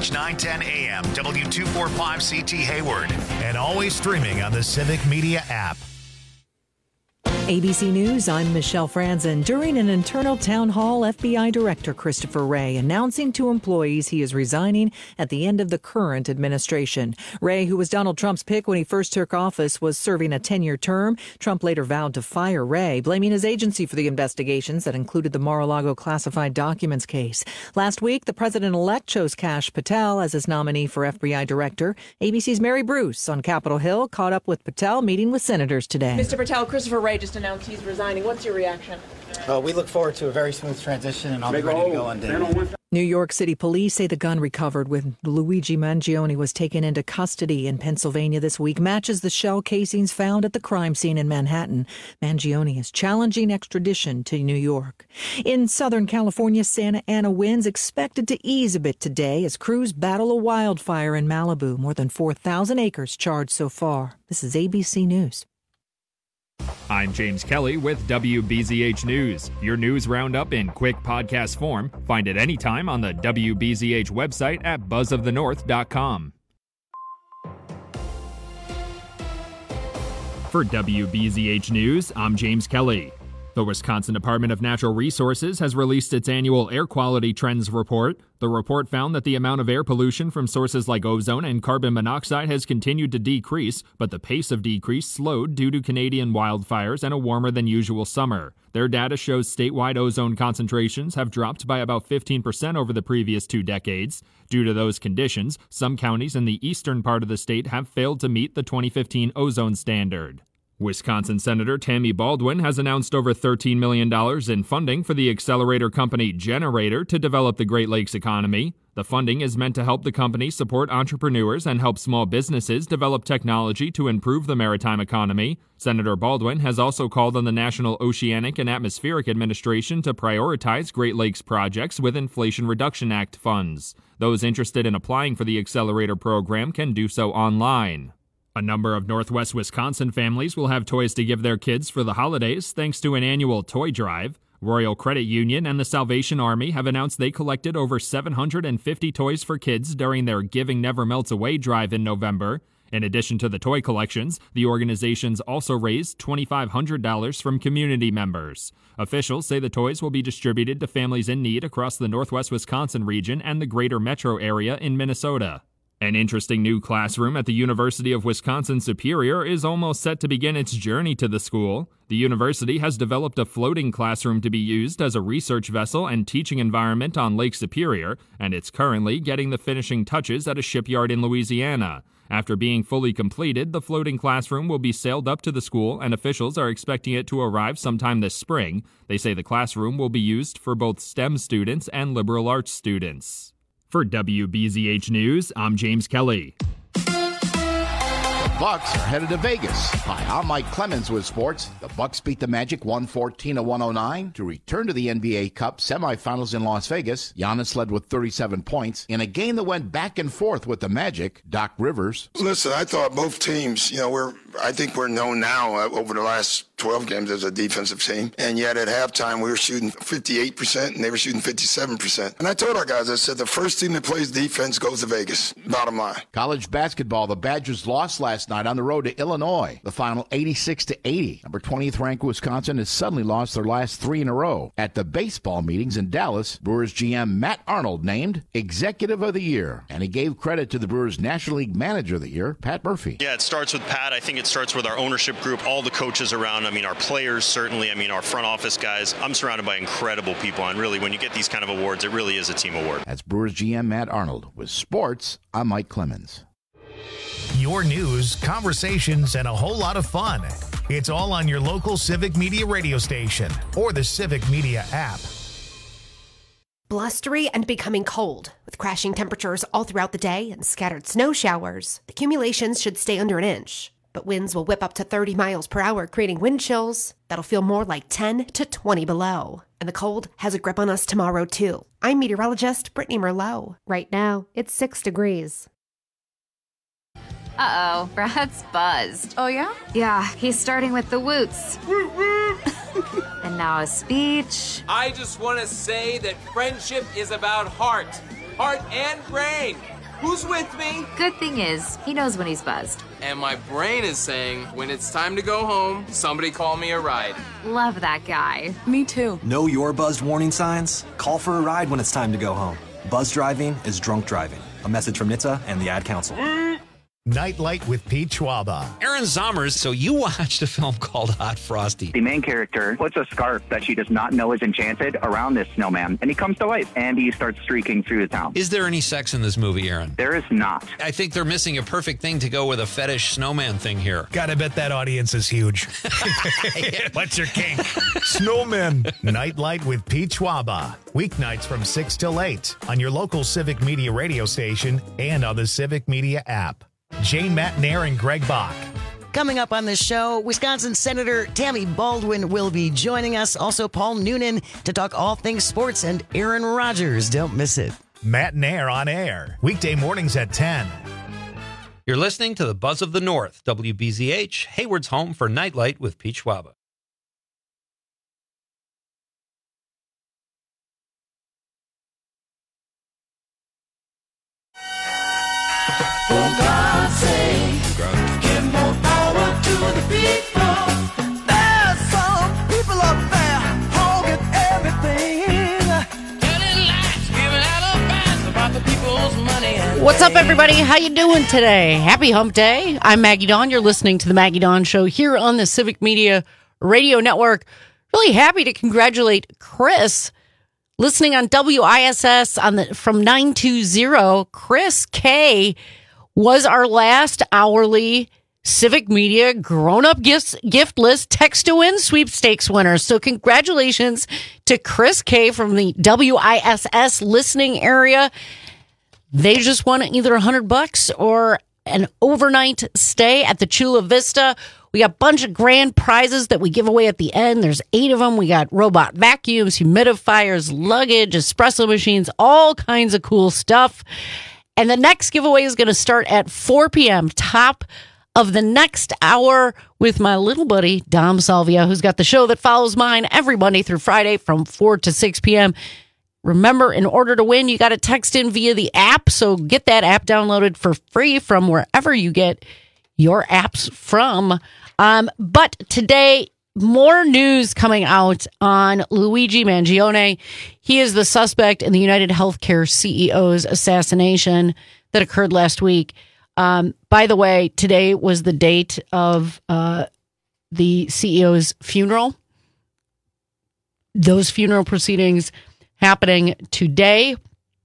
WBZH 910 AM, W245CT Hayward, and always streaming on the Civic Media app. ABC News, I'm Michelle Franzen. During an internal town hall, FBI Director Christopher Wray announcing to employees he is resigning at the end of the current administration. Wray, who was Donald Trump's pick when he first took office, was serving a 10-year term. Trump later vowed to fire Wray, blaming his agency for the investigations that included the Mar-a-Lago classified documents case. Last week, the president-elect chose Kash Patel as his nominee for FBI Director. ABC's Mary Bruce on Capitol Hill caught up with Patel, meeting with senators today. Mr. Patel, Christopher Wray just announced he's resigning. What's your reaction? We look forward to a very smooth transition, and I'll be ready to go on day. New York City police say the gun recovered when Luigi Mangione was taken into custody in Pennsylvania this week matches the shell casings found at the crime scene in Manhattan. Mangione is challenging extradition to New York. In Southern California, Santa Ana winds expected to ease a bit today as crews battle a wildfire in Malibu. More than 4,000 acres charged so far. This is ABC News. I'm James Kelly with WBZH News. Your news roundup in quick podcast form. Find it anytime on the WBZH website at buzzofthenorth.com. For WBZH News, I'm James Kelly. The Wisconsin Department of Natural Resources has released its annual Air Quality Trends Report. The report found that the amount of air pollution from sources like ozone and carbon monoxide has continued to decrease, but the pace of decrease slowed due to Canadian wildfires and a warmer than usual summer. Their data shows statewide ozone concentrations have dropped by about 15% over the previous 2 decades. Due to those conditions, some counties in the eastern part of the state have failed to meet the 2015 ozone standard. Wisconsin Senator Tammy Baldwin has announced over $13 million in funding for the accelerator company Generator to develop the Great Lakes economy. The funding is meant to help the company support entrepreneurs and help small businesses develop technology to improve the maritime economy. Senator Baldwin has also called on the National Oceanic and Atmospheric Administration to prioritize Great Lakes projects with Inflation Reduction Act funds. Those interested in applying for the accelerator program can do so online. A number of Northwest Wisconsin families will have toys to give their kids for the holidays thanks to an annual toy drive. Royal Credit Union and the Salvation Army have announced they collected over 750 toys for kids during their Giving Never Melts Away drive in November. In addition to the toy collections, the organizations also raised $2,500 from community members. Officials say the toys will be distributed to families in need across the Northwest Wisconsin region and the greater metro area in Minnesota. An interesting new classroom at the University of Wisconsin-Superior is almost set to begin its journey to the school. The university has developed a floating classroom to be used as a research vessel and teaching environment on Lake Superior, and it's currently getting the finishing touches at a shipyard in Louisiana. After being fully completed, the floating classroom will be sailed up to the school, and officials are expecting it to arrive sometime this spring. They say the classroom will be used for both STEM students and liberal arts students. For WBZH News, I'm James Kelly. The Bucks are headed to Vegas. Hi, I'm Mike Clemens with sports. The Bucks beat the Magic 114-109 to return to the NBA Cup semifinals in Las Vegas. Giannis led with 37 points in a game that went back and forth with the Magic. Doc Rivers. Listen, I thought both teams, I think we're known now over the last 12 games as a defensive team. And yet at halftime, we were shooting 58% and they were shooting 57%. And I told our guys, I said, the first team that plays defense goes to Vegas. Bottom line. College basketball, the Badgers lost last night on the road to Illinois. The final 86-80. Number 20th ranked Wisconsin has suddenly lost their last 3 in a row. At the baseball meetings in Dallas, Brewers GM Matt Arnold named Executive of the Year. And he gave credit to the Brewers National League Manager of the Year, Pat Murphy. Yeah, it starts with Pat. I think it starts with our ownership group, all the coaches around. Our players, certainly. Our front office guys. I'm surrounded by incredible people. And really, when you get these kind of awards, it really is a team award. That's Brewers GM Matt Arnold. With sports, I'm Mike Clemens. Your news, conversations, and a whole lot of fun. It's all on your local Civic Media radio station or the Civic Media app. Blustery and becoming cold, with crashing temperatures all throughout the day and scattered snow showers. The accumulations should stay under an inch, but winds will whip up to 30 miles per hour, creating wind chills that'll feel more like 10 to 20 below. And the cold has a grip on us tomorrow, too. I'm meteorologist Brittany Merlot. Right now, it's 6 degrees. Uh-oh, Brad's buzzed. Oh, yeah? Yeah, he's starting with the woots. And now a speech. I just want to say that friendship is about heart. heart, and brain. Who's with me? Good thing is, he knows when he's buzzed. And my brain is saying, when it's time to go home, somebody call me a ride. Love that guy. Me too. Know your buzzed warning signs? Call for a ride when it's time to go home. Buzz driving is drunk driving. A message from NHTSA and the Ad Council. Nightlight with Pete Schwaba. Aaron Zommers, so you watched a film called Hot Frosty. The main character puts a scarf that she does not know is enchanted around this snowman, and he comes to life, and he starts streaking through the town. Is there any sex in this movie, Aaron? There is not. I think they're missing a perfect thing to go with a fetish snowman thing here. Gotta bet that audience is huge. What's your kink? Snowmen. Nightlight with Pete Schwaba. Weeknights from 6 till 8 on your local Civic Media radio station and on the Civic Media app. Jane Matnair and Greg Bach. Coming up on the show, Wisconsin Senator Tammy Baldwin will be joining us. Also, Paul Noonan to talk all things sports, and Aaron Rodgers. Don't miss it. Matnair on air. Weekday mornings at 10. You're listening to the Buzz of the North, WBZH, Hayward's home for Nightlight with Pete Schwaba. For God's sake, give more power to the people. There's some people up there hogging everything. Telling lies, giving alibis about the people's money. What's up, everybody? How you doing today? Happy Hump Day. I'm Maggie Dawn. You're listening to the Maggie Dawn Show here on the Civic Media Radio Network. Really happy to congratulate Chris, listening on WISS from 920. Chris K was our last hourly Civic Media grown-up gift list text-to-win sweepstakes winner. So congratulations to Chris K from the WISS listening area. They just won either $100 or an overnight stay at the Chula Vista. We got a bunch of grand prizes that we give away at the end. There's 8 of them. We got robot vacuums, humidifiers, luggage, espresso machines, all kinds of cool stuff. And the next giveaway is going to start at 4 p.m., top of the next hour, with my little buddy, Dom Salvia, who's got the show that follows mine every Monday through Friday from 4 to 6 p.m. Remember, in order to win, you got to text in via the app. So get that app downloaded for free from wherever you get your apps from. But today, more news coming out on Luigi Mangione. He is the suspect in the United Healthcare CEO's assassination that occurred last week. By the way, today was the date of the CEO's funeral. Those funeral proceedings happening today.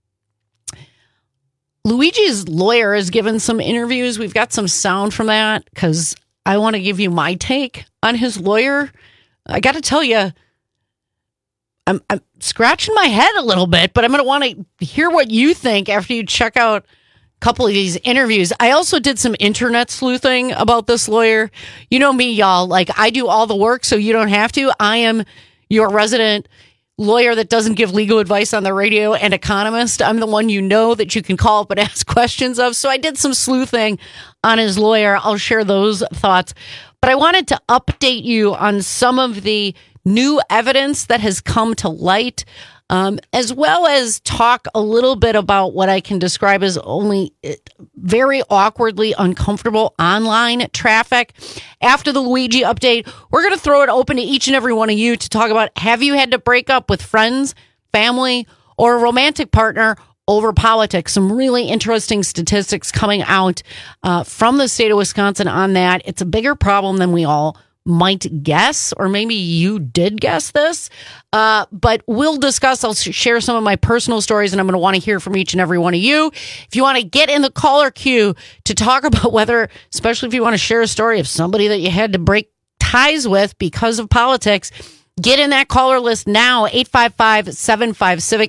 Luigi's lawyer has given some interviews. We've got some sound from that because I want to give you my take on his lawyer. I got to tell you, I'm scratching my head a little bit, but I'm going to want to hear what you think after you check out a couple of these interviews. I also did some internet sleuthing about this lawyer. You know me, y'all. Like, I do all the work, so you don't have to. I am your resident lawyer that doesn't give legal advice on the radio and economist. I'm the one you know that you can call up and ask questions of. So I did some sleuthing on his lawyer. I'll share those thoughts. But I wanted to update you on some of the new evidence that has come to light, as well as talk a little bit about what I can describe as only very awkwardly uncomfortable online traffic. After the Luigi update, we're going to throw it open to each and every one of you to talk about, have you had to break up with friends, family, or a romantic partner over politics? Some really interesting statistics coming out from the state of Wisconsin on that. It's a bigger problem than we all might guess, or maybe you did guess this, but we'll discuss. I'll share some of my personal stories, and I'm going to want to hear from each and every one of you. If you want to get in the caller queue to talk about whether, especially if you want to share a story of somebody that you had to break ties with because of politics, get in that caller list now, 855-75-CIVIC,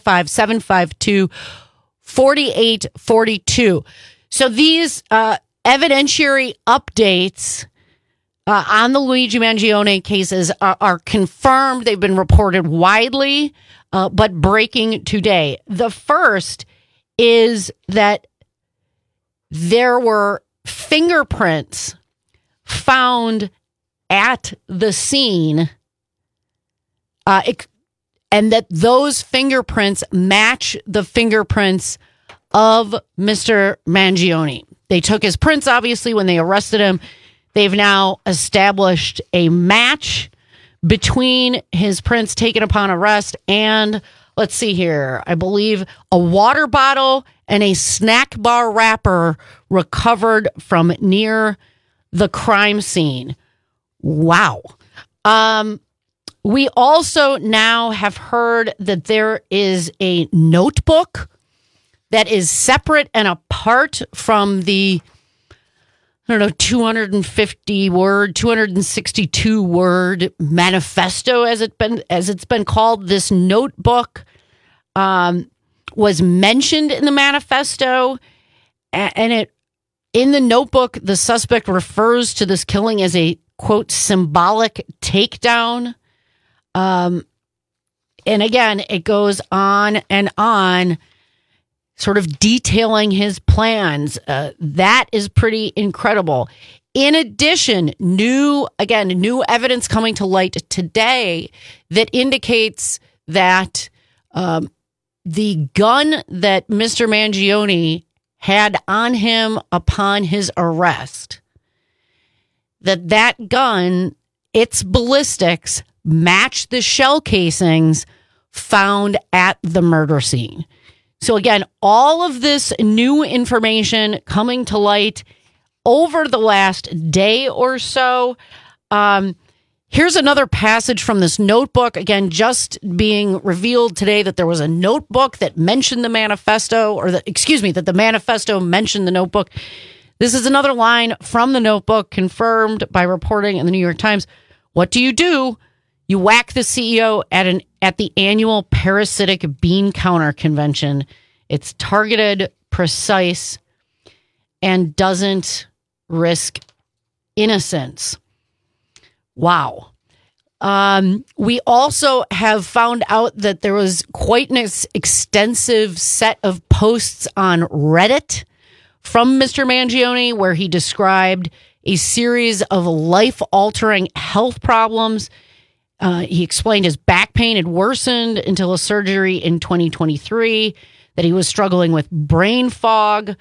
855-752-4842. So these evidentiary updates on the Luigi Mangione cases are confirmed. They've been reported widely, but breaking today. The first is that there were fingerprints found at the scene and that those fingerprints match the fingerprints of Mr. Mangione. They took his prints, obviously, when they arrested him. They've now established a match between his prints taken upon arrest and, let's see here, I believe a water bottle and a snack bar wrapper recovered from near the crime scene. Wow. We also now have heard that there is a notebook that is separate and apart from the 250 word, 262 word manifesto, as it's been called. This notebook was mentioned in the manifesto, and in the notebook, the suspect refers to this killing as a, quote, symbolic takedown. And again, it goes on and on, sort of detailing his plans. That is pretty incredible. In addition, new evidence coming to light today that indicates that the gun that Mr. Mangione had on him upon his arrest, that gun, its ballistics match the shell casings found at the murder scene. So again, all of this new information coming to light over the last day or so. Here's another passage from this notebook. Again, just being revealed today that there was a notebook that mentioned the manifesto, that the manifesto mentioned the notebook. This is another line from the notebook confirmed by reporting in the New York Times. What do? You whack the CEO at the annual parasitic bean counter convention. It's targeted, precise, and doesn't risk innocence. Wow. We also have found out that there was quite an extensive set of posts on Reddit from Mr. Mangione where he described a series of life-altering health problems. He explained his back pain had worsened until a surgery in 2023, that he was struggling with brain fog.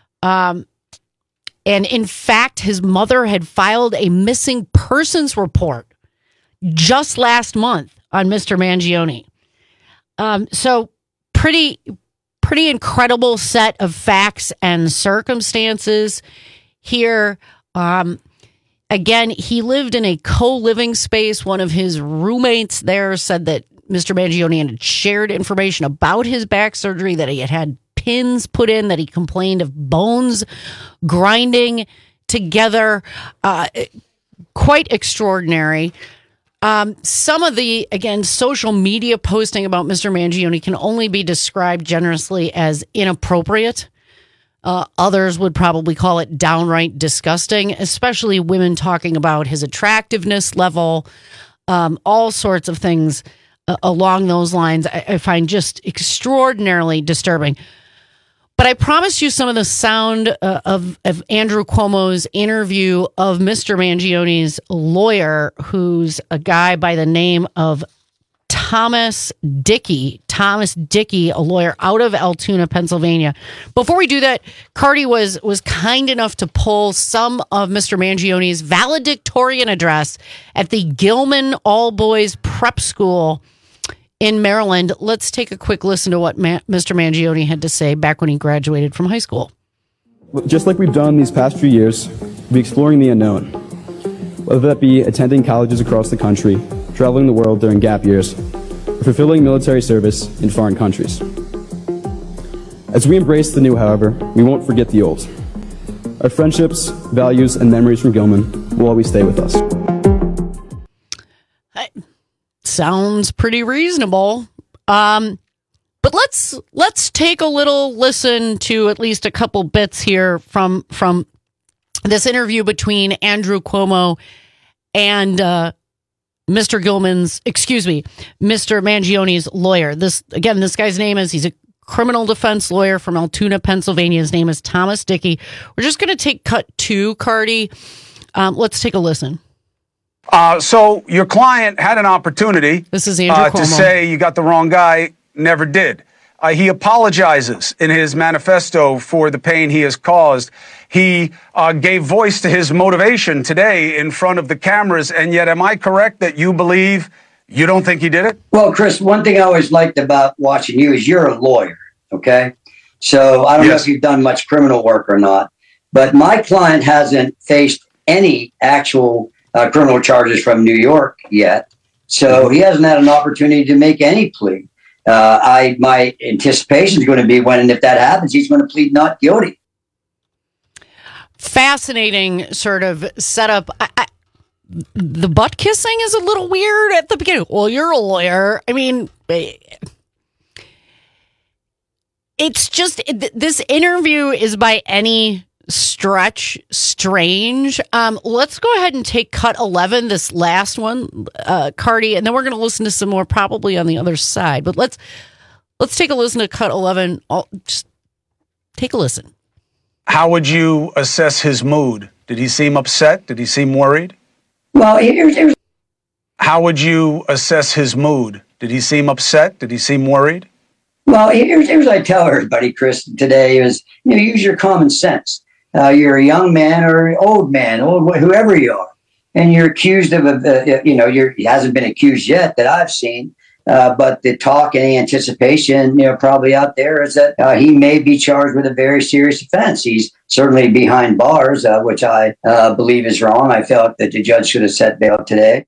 And in fact, his mother had filed a missing persons report just last month on Mr. Mangione. So pretty incredible set of facts and circumstances here. Again, he lived in a co-living space. One of his roommates there said that Mr. Mangione had shared information about his back surgery, that he had pins put in, that he complained of bones grinding together. Quite extraordinary. Some of the, again, social media posting about Mr. Mangione can only be described generously as inappropriate. Others would probably call it downright disgusting, especially women talking about his attractiveness level, all sorts of things along those lines. I find just extraordinarily disturbing. But I promised you some of the sound of Andrew Cuomo's interview of Mr. Mangione's lawyer, who's a guy by the name of Thomas Dickey. Thomas Dickey, a lawyer out of Altoona, Pennsylvania. Before we do that, Cardi was kind enough to pull some of Mr. Mangione's valedictorian address at the Gilman All-Boys Prep School in Maryland. Let's take a quick listen to what Mr. Mangione had to say back when he graduated from high school. Just like we've done these past few years, we'll be exploring the unknown, whether that be attending colleges across the country, traveling the world during gap years, or fulfilling military service in foreign countries. As we embrace the new, however, we won't forget the old. Our friendships, values, and memories from Gilman will always stay with us. Sounds pretty reasonable. But let's take a little listen to at least a couple bits here from this interview between Andrew Cuomo and Mr. Mangione's lawyer. This guy's name he's a criminal defense lawyer from Altoona, Pennsylvania. His name is Thomas Dickey. We're just going to take cut 2, Cardi. Let's take a listen. So your client had an opportunity this is Andrew Cuomo. To say you got the wrong guy, never did. He apologizes in his manifesto for the pain he has caused. He gave voice to his motivation today in front of the cameras, and yet am I correct that you believe you don't think he did it? Well, Chris, one thing I always liked about watching you is you're a lawyer, okay? So I don't know if you've done much criminal work or not, but my client hasn't faced any actual criminal charges from New York yet, so he hasn't had an opportunity to make any plea. My anticipation is going to be when and if that happens, he's going to plead not guilty. Fascinating sort of setup. The butt kissing is a little weird at the beginning. Well, you're a lawyer. I mean, it's just this interview is by any stretch strange. Let's go ahead and take cut 11, this last one, Cardi, and then we're going to listen to some more probably on the other side. But let's take a listen to cut 11. Just take a listen. How would you assess his mood? Did he seem upset? Did he seem worried? Well, here's how would you assess his mood? Did he seem upset? Did he seem worried? Well, here's what I tell everybody, Chris, today is, use your common sense. You're a young man or an old man, whoever you are, and you're accused of, he hasn't been accused yet that I've seen, but the talk and the anticipation, probably out there is that he may be charged with a very serious offense. He's certainly behind bars, which I believe is wrong. I felt that the judge should have set bail today.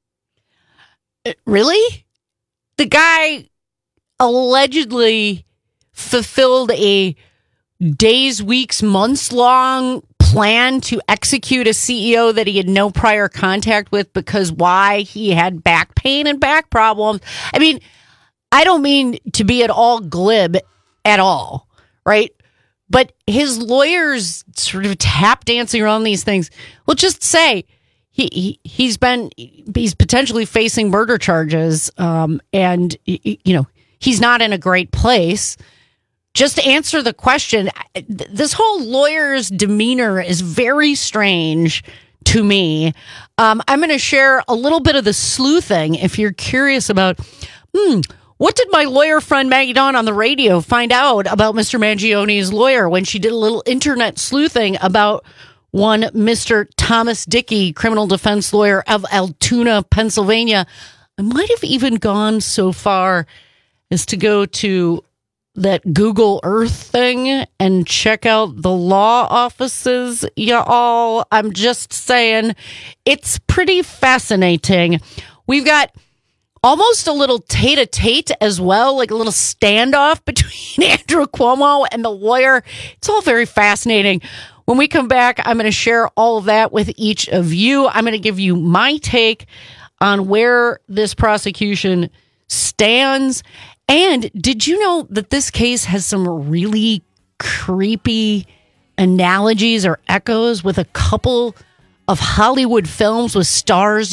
Really? The guy allegedly fulfilled a days, weeks, months long plan to execute a CEO that he had no prior contact with because why? He had back pain and back problems. I mean, I don't mean to be at all glib at all, right? But his lawyers sort of tap dancing around these things. Well, just say he's potentially facing murder charges, and he's not in a great place. Just answer the question. This whole lawyer's demeanor is very strange to me. I'm going to share a little bit of the sleuthing if you're curious about, what did my lawyer friend Maggie Dawn on the radio find out about Mr. Mangione's lawyer when she did a little internet sleuthing about one Mr. Thomas Dickey, criminal defense lawyer of Altoona, Pennsylvania. I might have even gone so far as to go to that Google Earth thing and check out the law offices, y'all. I'm just saying, it's pretty fascinating. We've got almost a little tete-a-tete as well, like a little standoff between Andrew Cuomo and the lawyer. It's all very fascinating. When we come back, I'm going to share all of that with each of you. I'm going to give you my take on where this prosecution stands. And did you know that this case has some really creepy analogies or echoes with a couple of Hollywood films with stars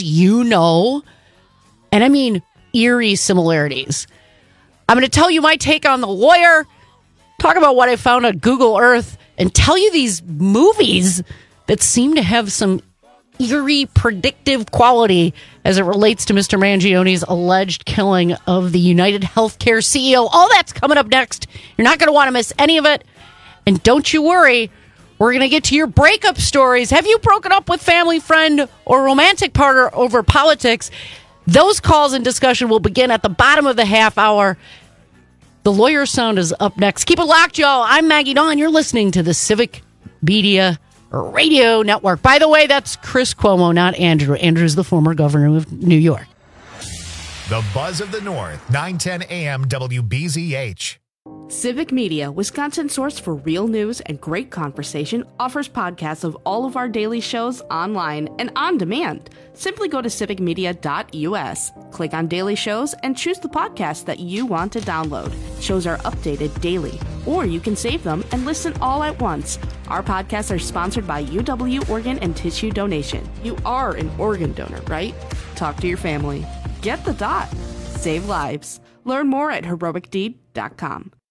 and I mean eerie similarities? I'm going to tell you my take on the lawyer, talk about what I found on Google Earth, and tell you these movies that seem to have some eerie predictive quality as it relates to Mr. Mangione's alleged killing of the United Healthcare CEO. All that's coming up next. You're not going to want to miss any of it. And don't you worry, we're going to get to your breakup stories. Have you broken up with family, friend, or romantic partner over politics? Those calls and discussion will begin at the bottom of the half hour. The Lawyer Sound is up next. Keep it locked, y'all. I'm Maggie Dawn. You're listening to the Civic Media Radio Network. By the way, that's Chris Cuomo, not Andrew. Andrew's the former governor of New York. The Buzz of the North, 910 AM WBZH. Civic Media, Wisconsin's source for real news and great conversation, offers podcasts of all of our daily shows online and on demand. Simply go to civicmedia.us, click on daily shows, and choose the podcast that you want to download. Shows are updated daily, or you can save them and listen all at once. Our podcasts are sponsored by UW Organ and Tissue Donation. You are an organ donor, right? Talk to your family. Get the dot. Save lives. Learn more at heroicdeed.com.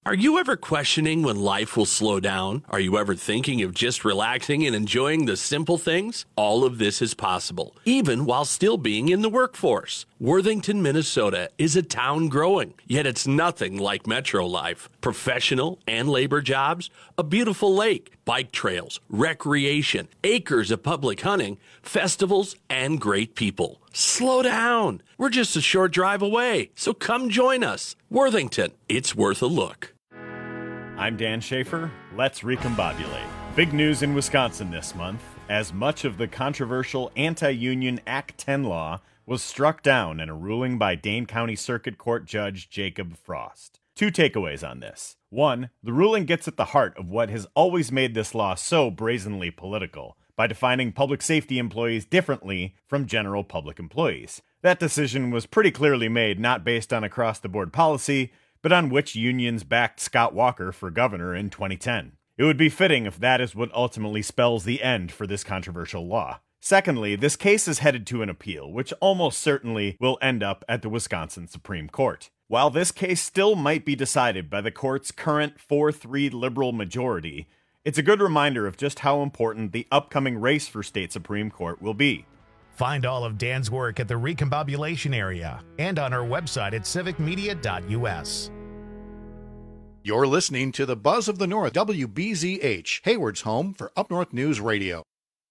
Are you ever questioning when life will slow down? Are you ever thinking of just relaxing and enjoying the simple things? All of this is possible, even while still being in the workforce. Worthington, Minnesota is a town growing, yet it's nothing like metro life. Professional and labor jobs, a beautiful lake, bike trails, recreation, acres of public hunting, festivals, and great people. Slow down. We're just a short drive away, so come join us. Worthington, it's worth a look. I'm Dan Schaefer. Let's recombobulate. Big news in Wisconsin this month, as much of the controversial anti-union Act 10 law was struck down in a ruling by Dane County Circuit Court Judge Jacob Frost. 2 takeaways on this. 1, the ruling gets at the heart of what has always made this law so brazenly political, by defining public safety employees differently from general public employees. That decision was pretty clearly made not based on across-the-board policy, but on which unions backed Scott Walker for governor in 2010. It would be fitting if that is what ultimately spells the end for this controversial law. Secondly, this case is headed to an appeal, which almost certainly will end up at the Wisconsin Supreme Court. While this case still might be decided by the court's current 4-3 liberal majority, it's a good reminder of just how important the upcoming race for state Supreme Court will be. Find all of Dan's work at the Recombobulation area and on our website at civicmedia.us. You're listening to the Buzz of the North, WBZH, Hayward's home for Up North News Radio.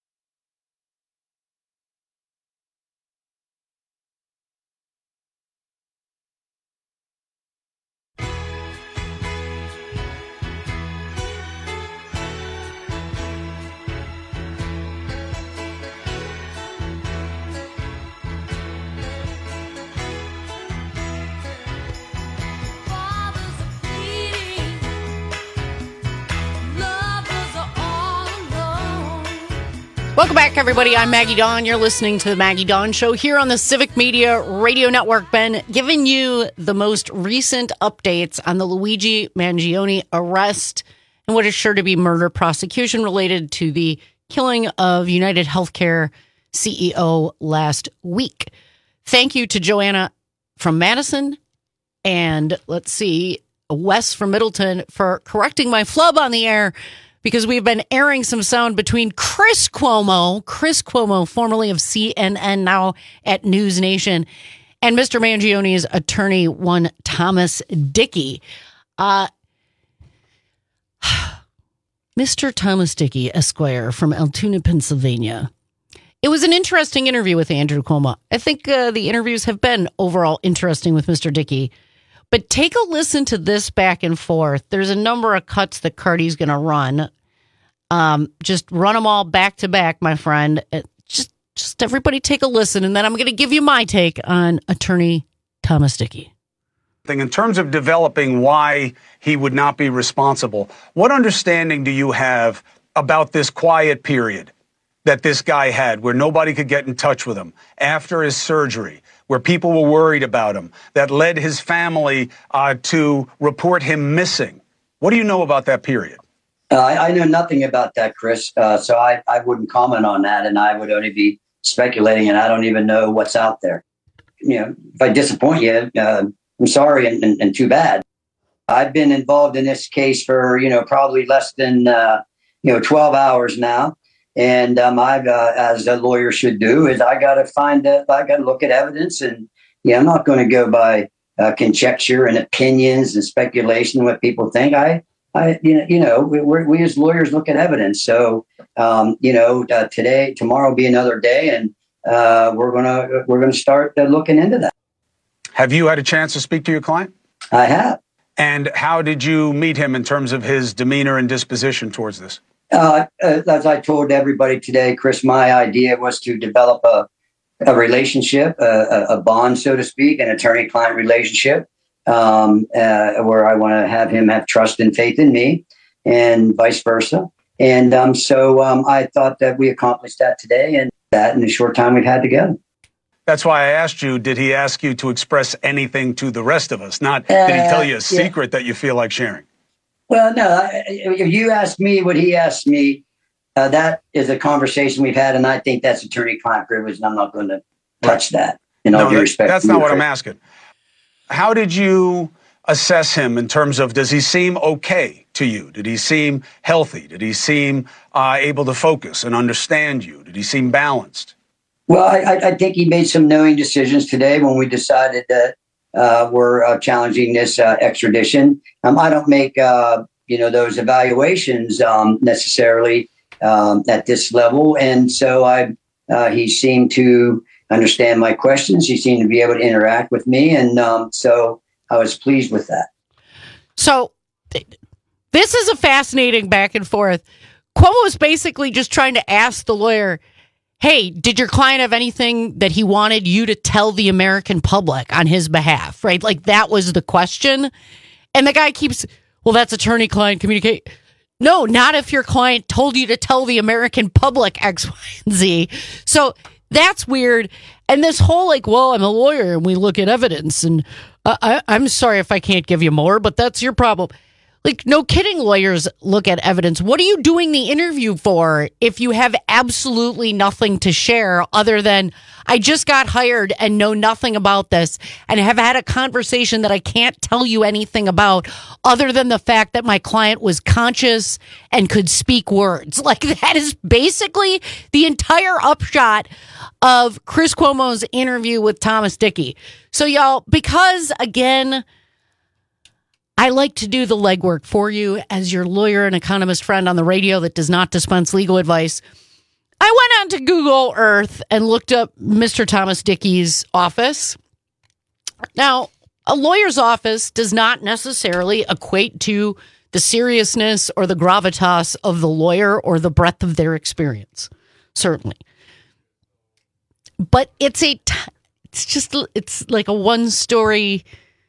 Welcome back, everybody. I'm Maggie Dawn. You're listening to the Maggie Dawn Show here on the Civic Media Radio Network. Ben, giving you the most recent updates on the Luigi Mangione arrest and what is sure to be murder prosecution related to the killing of United Healthcare CEO last week. Thank you to Joanna from Madison and, let's see, Wes from Middleton for correcting my flub on the air, because we've been airing some sound between Chris Cuomo, formerly of CNN, now at News Nation, and Mr. Mangione's attorney, one Thomas Dickey. Mr. Thomas Dickey, Esquire, from Altoona, Pennsylvania. It was an interesting interview with Andrew Cuomo. I think the interviews have been overall interesting with Mr. Dickey. But take a listen to this back and forth. There's a number of cuts that Cardi's going to run. Just run them all back to back, my friend. Just everybody take a listen, and then I'm going to give you my take on attorney Thomas Dickey. In terms of developing why he would not be responsible, what understanding do you have about this quiet period that this guy had where nobody could get in touch with him after his surgery, where people were worried about him, that led his family to report him missing? What do you know about that period? I know nothing about that, Chris, so I wouldn't comment on that, and I would only be speculating, and I don't even know what's out there. You know, if I disappoint you, I'm sorry and too bad. I've been involved in this case for, probably less than, 12 hours now. And I've, as a lawyer should do, is I got to look at evidence, and I'm not going to go by conjecture and opinions and speculation, what people think. We as lawyers look at evidence. So, tomorrow will be another day, and we're gonna start looking into that. Have you had a chance to speak to your client? I have. And how did you meet him in terms of his demeanor and disposition towards this? As I told everybody today, Chris, my idea was to develop a relationship, a bond, so to speak, an attorney-client relationship, where I want to have him have trust and faith in me, and vice versa. And so I thought that we accomplished that today, and that in the short time we've had together. That's why I asked you, did he ask you to express anything to the rest of us? Not, did he tell you a secret that you feel like sharing? Well, no, if you ask me what he asked me, that is a conversation we've had, and I think that's attorney-client privilege, and I'm not going to touch that. In all due respect. That's not what I'm asking. How did you assess him in terms of, does he seem okay to you? Did he seem healthy? Did he seem able to focus and understand you? Did he seem balanced? Well, I think he made some knowing decisions today when we decided that we're challenging this extradition. I don't make those evaluations necessarily at this level, and so he seemed to understand my questions. He seemed to be able to interact with me, and so I was pleased with that. So this is a fascinating back and forth. Cuomo was basically just trying to ask the lawyer, hey, did your client have anything that he wanted you to tell the American public on his behalf, right? Like, that was the question. And the guy keeps, well, that's attorney-client communicate. No, not if your client told you to tell the American public X, Y, and Z. So that's weird. And this whole, like, well, I'm a lawyer and we look at evidence, and I'm sorry if I can't give you more, but that's your problem. Like, no kidding, lawyers look at evidence. What are you doing the interview for if you have absolutely nothing to share other than, I just got hired and know nothing about this and have had a conversation that I can't tell you anything about other than the fact that my client was conscious and could speak words? Like, that is basically the entire upshot of Chris Cuomo's interview with Thomas Dickey. So, y'all, because, again, I like to do the legwork for you as your lawyer and economist friend on the radio that does not dispense legal advice, I went onto Google Earth and looked up Mr. Thomas Dickey's office. Now, a lawyer's office does not necessarily equate to the seriousness or the gravitas of the lawyer or the breadth of their experience, certainly. But it's like a one-story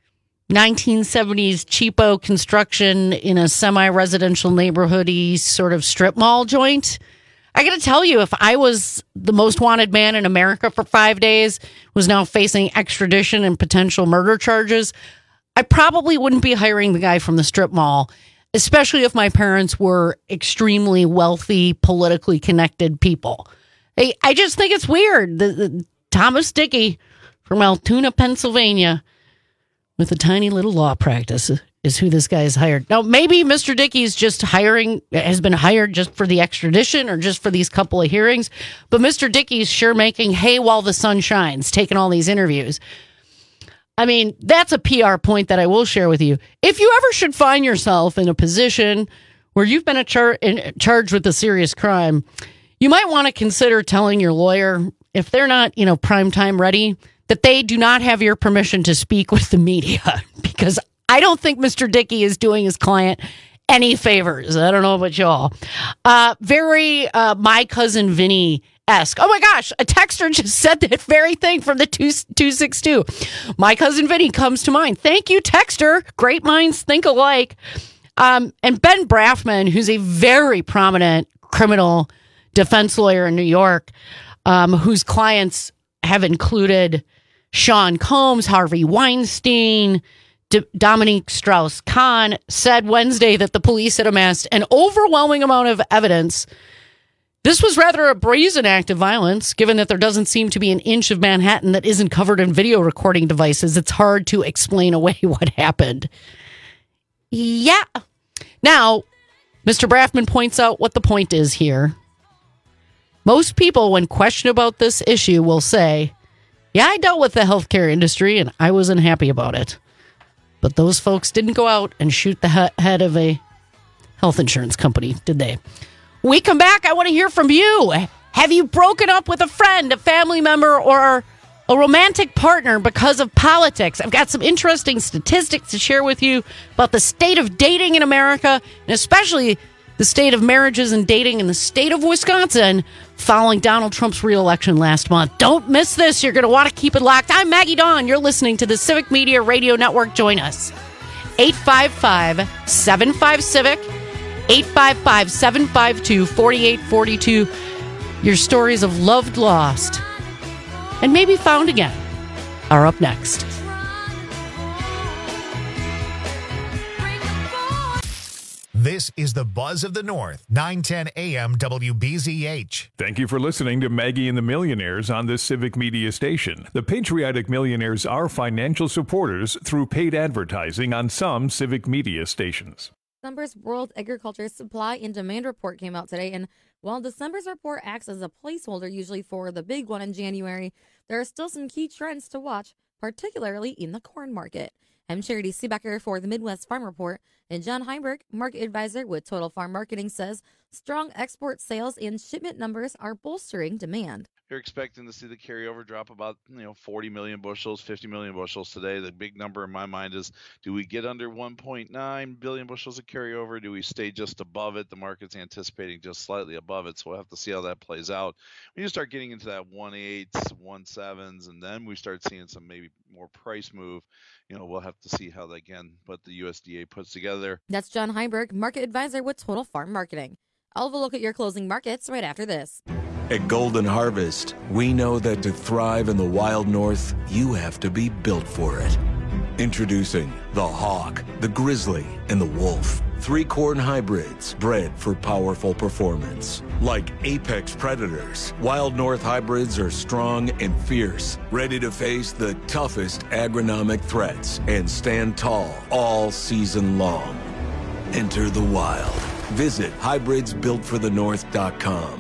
1970s cheapo construction in a semi-residential neighborhoody sort of strip mall joint. I got to tell you, if I was the most wanted man in America for 5 days, was now facing extradition and potential murder charges, I probably wouldn't be hiring the guy from the strip mall, especially if my parents were extremely wealthy, politically connected people. I just think it's weird. The Thomas Dickey from Altoona, Pennsylvania, with a tiny little law practice, is who this guy is hired. Now, maybe Mr. Dickey's has been hired just for the extradition or just for these couple of hearings, but Mr. Dickey's sure making hay while the sun shines, taking all these interviews. I mean, that's a PR point that I will share with you. If you ever should find yourself in a position where you've been charged with a serious crime, you might want to consider telling your lawyer, if they're not, prime time ready, that they do not have your permission to speak with the media, because I don't think Mr. Dickey is doing his client any favors. I don't know about y'all. Very My Cousin Vinny-esque. Oh my gosh, a texter just said that very thing from the 262. My Cousin Vinny comes to mind. Thank you, texter. Great minds think alike. And Ben Brafman, who's a very prominent criminal defense lawyer in New York, whose clients have included Sean Combs, Harvey Weinstein, Dominique Strauss-Kahn, said Wednesday that the police had amassed an overwhelming amount of evidence. This was rather a brazen act of violence, given that there doesn't seem to be an inch of Manhattan that isn't covered in video recording devices. It's hard to explain away what happened. Yeah. Now, Mr. Brafman points out what the point is here. Most people, when questioned about this issue, will say, yeah, I dealt with the healthcare industry and I wasn't happy about it. But those folks didn't go out and shoot the head of a health insurance company, did they? When we come back, I want to hear from you. Have you broken up with a friend, a family member, or a romantic partner because of politics? I've got some interesting statistics to share with you about the state of dating in America, and especially the state of marriages and dating in the state of Wisconsin following Donald Trump's re-election last month. Don't miss this. You're going to want to keep it locked. I'm Maggie Dawn. You're listening to the Civic Media Radio Network. Join us. 855-75-CIVIC. 855-752-4842. Your stories of loved, lost, and maybe found again are up next. This This is the Buzz of the North, 910 AM WBZH. Thank you for listening to Maggie and the Millionaires on this Civic Media station. The Patriotic Millionaires are financial supporters through paid advertising on some Civic Media stations. December's World Agriculture Supply and Demand Report came out today, and while December's report acts as a placeholder usually for the big one in January, there are still some key trends to watch, particularly in the corn market. I'm Charity Seebecker for the Midwest Farm Report, and John Heinberg, market advisor with Total Farm Marketing, says strong export sales and shipment numbers are bolstering demand. You're expecting to see the carryover drop about 40 million bushels, 50 million bushels today. The big number in my mind is, do we get under 1.9 billion bushels of carryover? Do we stay just above it? The market's anticipating just slightly above it, so we'll have to see how that plays out. When you start getting into that 1.8s, 1.7s, and then we start seeing some maybe more price move, we'll have to see how, what the USDA puts together. That's John Heinberg, market advisor with Total Farm Marketing. I'll have a look at your closing markets right after this. At Golden Harvest, we know that to thrive in the wild north, you have to be built for it. Introducing the Hawk, the Grizzly, and the Wolf. 3 corn hybrids bred for powerful performance. Like apex predators, Wild North hybrids are strong and fierce, ready to face the toughest agronomic threats and stand tall all season long. Enter the wild. Visit hybridsbuiltforthenorth.com.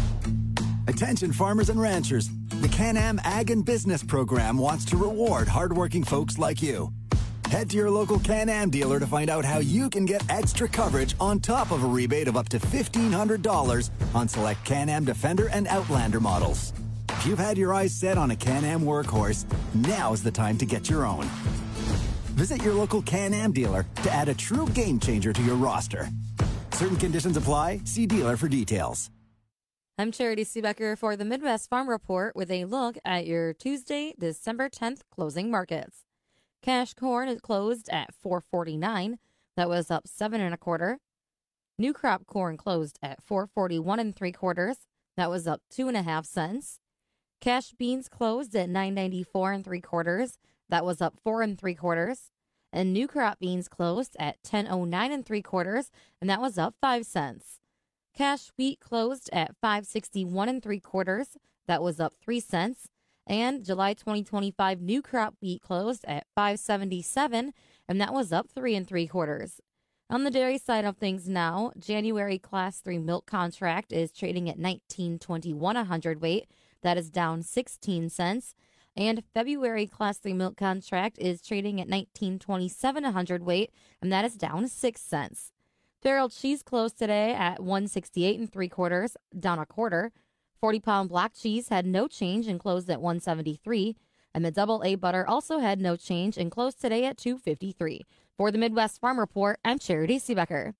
Attention farmers and ranchers. The Can-Am Ag and Business Program wants to reward hardworking folks like you. Head to your local Can-Am dealer to find out how you can get extra coverage on top of a rebate of up to $1,500 on select Can-Am Defender and Outlander models. If you've had your eyes set on a Can-Am workhorse, now's the time to get your own. Visit your local Can-Am dealer to add a true game changer to your roster. Certain conditions apply. See dealer for details. I'm Charity Seebecker for the Midwest Farm Report with a look at your Tuesday, December 10th closing markets. Cash corn is closed at $4.49. That was up 7 1/4. New crop corn closed at $4.41 3/4. That was up 2.5 cents. Cash beans closed at $9.94 3/4. That was up 4 3/4. And new crop beans closed at $10.09 3/4, and that was up 5 cents. Cash wheat closed at $5.61 3/4. That was up 3 cents. And July 2025 new crop wheat closed at $5.77, and that was up 3 3/4. On the dairy side of things now, January Class 3 milk contract is trading at $19.21 a hundredweight. That is down 16 cents. And February Class 3 milk contract is trading at $19.27 a hundredweight, and that is down 6 cents. Feral cheese closed today at $1.68 3/4, down 1/4. 40-pound black cheese had no change and closed at $1.73. And the Double A butter also had no change and closed today at $2.53. For the Midwest Farm Report, I'm Charity Seebecker.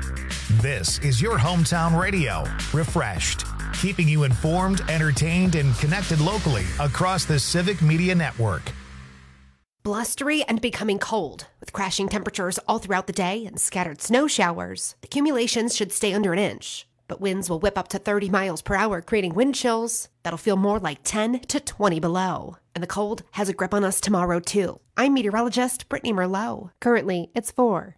This is your hometown radio, refreshed, keeping you informed, entertained, and connected locally across the Civic Media Network. Blustery and becoming cold, with crashing temperatures all throughout the day and scattered snow showers. The accumulations should stay under an inch, but winds will whip up to 30 miles per hour, creating wind chills that'll feel more like 10 to 20 below. And the cold has a grip on us tomorrow, too. I'm meteorologist Brittany Merlot. Currently, it's 4.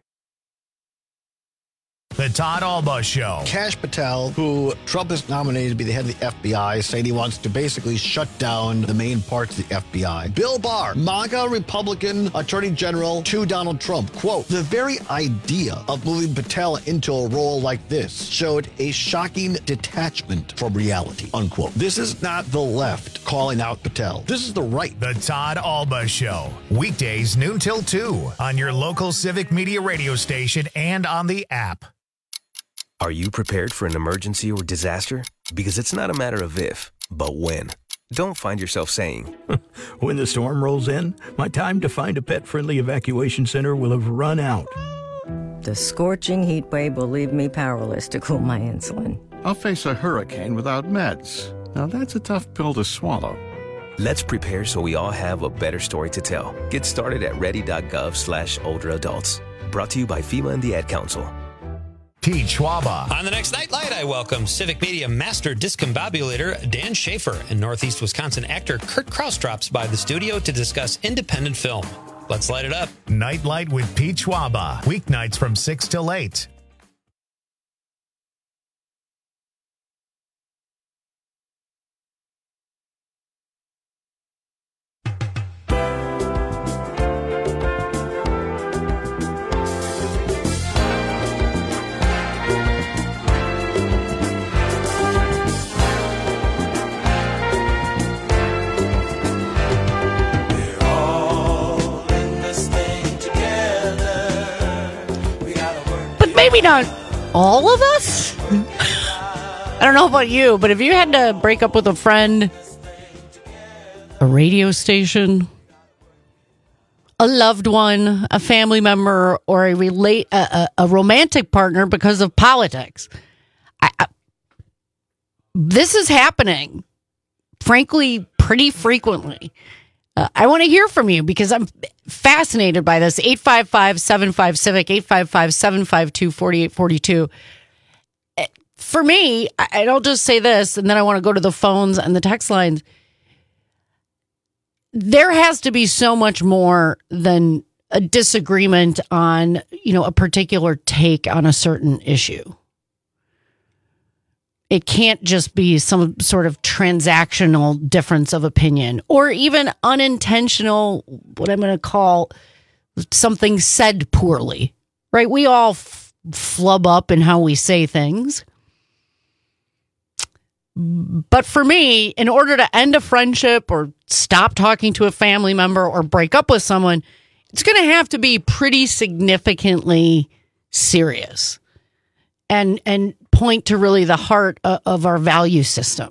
The Todd Alba Show. Kash Patel, who Trump has nominated to be the head of the FBI, saying he wants to basically shut down the main parts of the FBI. Bill Barr, MAGA Republican Attorney General to Donald Trump. Quote, the very idea of moving Patel into a role like this showed a shocking detachment from reality, unquote. This is not the left calling out Patel. This is the right. The Todd Alba Show. Weekdays noon till 2 on your local Civic Media radio station and on the app. Are you prepared for an emergency or disaster? Because it's not a matter of if, but when. Don't find yourself saying, when the storm rolls in, my time to find a pet-friendly evacuation center will have run out. The scorching heat wave will leave me powerless to cool my insulin. I'll face a hurricane without meds. Now that's a tough pill to swallow. Let's prepare so we all have a better story to tell. Get started at ready.gov/older adults. Brought to you by FEMA and the Ad Council. Pete Schwaba. On the next Nightlight, I welcome Civic Media Master Discombobulator Dan Schaefer and Northeast Wisconsin actor Kurt Krause drops by the studio to discuss independent film. Let's light it up. Nightlight with Pete Schwaba. Weeknights from 6 till 8. maybe not all of us. I don't know about you, but if you had to break up with a friend, a radio station, a loved one, a family member, or a romantic partner because of politics, this is happening, frankly, pretty frequently. I want to hear from you because I'm fascinated by this. 855-75-CIVIC, 855-752-4842. For me, I'll just say this, and then I want to go to the phones and the text lines. There has to be so much more than a disagreement on, a particular take on a certain issue. It can't just be some sort of transactional difference of opinion or even unintentional, what I'm going to call something said poorly, right? We all flub up in how we say things. But for me, in order to end a friendship or stop talking to a family member or break up with someone, it's going to have to be pretty significantly serious and point to really the heart of our value system.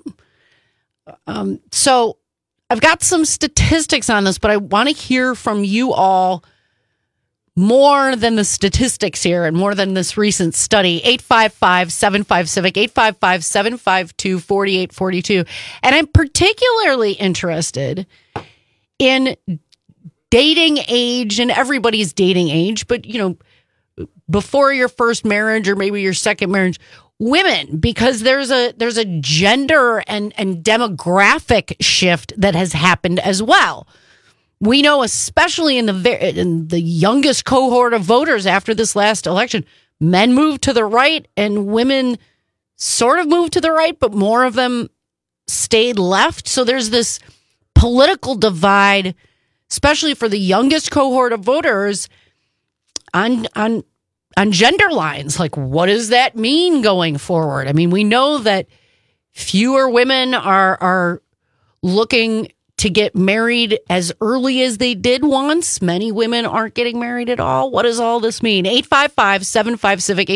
So I've got some statistics on this, but I want to hear from you all more than the statistics here and more than this recent study. 855-75-CIVIC, 855-752-4842. And I'm particularly interested in dating age, and everybody's dating age, but, before your first marriage or maybe your second marriage, women, because there's a gender and demographic shift that has happened as well. We know, especially in the youngest cohort of voters after this last election, men moved to the right and women sort of moved to the right, but more of them stayed left. So there's this political divide, especially for the youngest cohort of voters, on gender lines. Like, what does that mean going forward? I mean, we know that fewer women are looking to get married as early as they did once. Many women aren't getting married at all. What does all this mean? 855-75-CIVIC,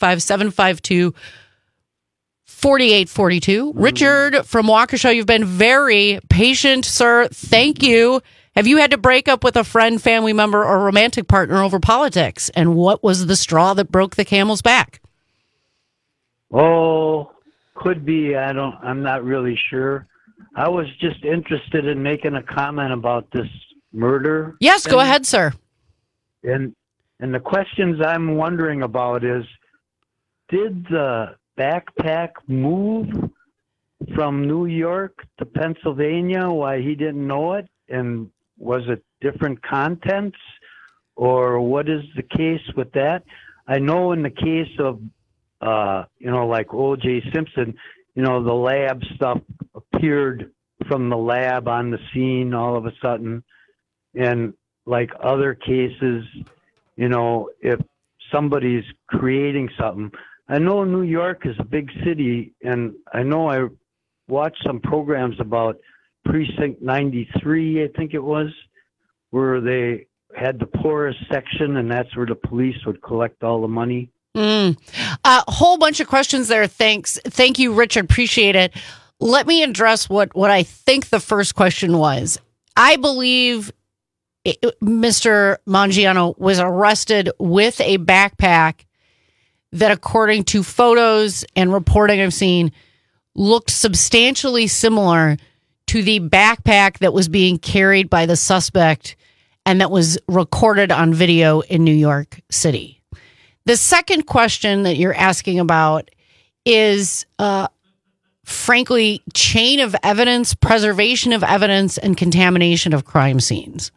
855-752-4842. Richard from Waukesha, you've been very patient, sir. Thank you. Have you had to break up with a friend, family member, or romantic partner over politics? And what was the straw that broke the camel's back? Oh, could be. I'm not really sure. I was just interested in making a comment about this murder. Yes, go ahead, sir. And the questions I'm wondering about is, did the backpack move from New York to Pennsylvania while he didn't know it? And was it different contents? Or what is the case with that? I know in the case of, like O.J. Simpson, the lab stuff appeared from the lab on the scene all of a sudden. And like other cases, if somebody's creating something. I know New York is a big city, and I know I watched some programs about Precinct 93, I think it was, where they had the poorest section, and that's where the police would collect all the money. A whole bunch of questions there. Thanks. Thank you, Richard. Appreciate it. Let me address what I think the first question was. I believe Mr. Mangiano was arrested with a backpack that, according to photos and reporting I've seen, looked substantially similar to the backpack that was being carried by the suspect and that was recorded on video in New York City. The second question that you're asking about is, frankly, chain of evidence, preservation of evidence, and contamination of crime scenes.